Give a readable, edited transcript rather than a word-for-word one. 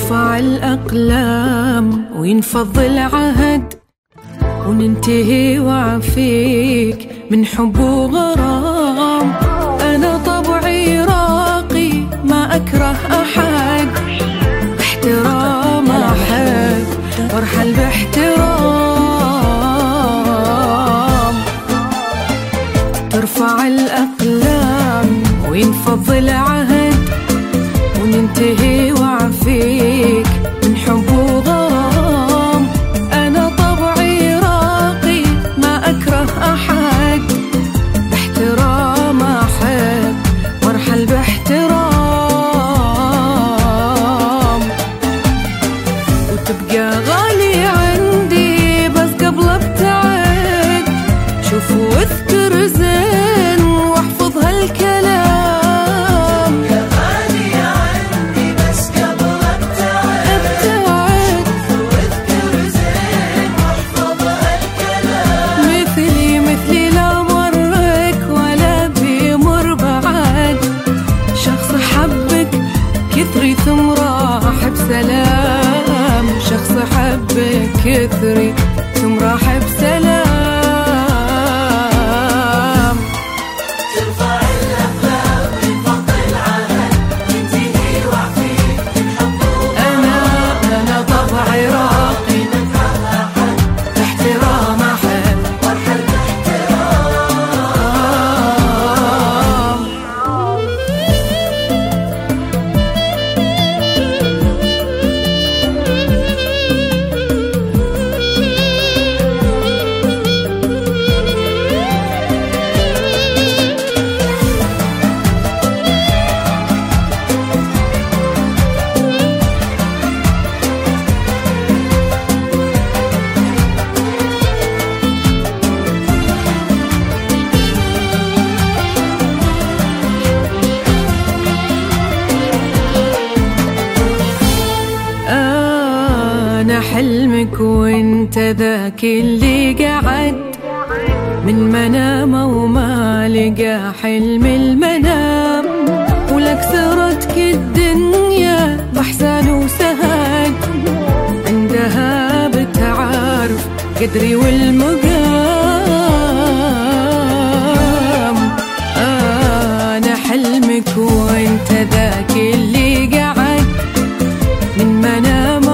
ترفع الأقلام وينفض العهد وننتهي وعفيك من حب وغرام. أنا طبعي راقي ما أكره أحد، باحترام أحب وارحل باحترام. ترفع الأقلام وينفض العهد وننتهي وعفيك من حب وغرام. أنا طبعي راقي ما أكره أحد، باحترام أحب وارحل باحترام. وتبقى غالي عندي بس قبل ابتعد، شوف واذكر زين واحفظ هالكلام. ثم راح بسلام، شخص حبك كثري ثم راح بسلام. ترفع الأقلام وينفض العهد ينتهي وعفيك من حب وغرام. أنا طبعي راقي باحترام أحب وارحل باحترام. أنا حلمك وانت ذاك اللي قعد من منامه وما لقى حلم المنام. ولك سرتك الدنيا بأحسان وسهد، عندها بتعرف قدري والمقام. أنا حلمك وانت ذاك اللي قعد من منام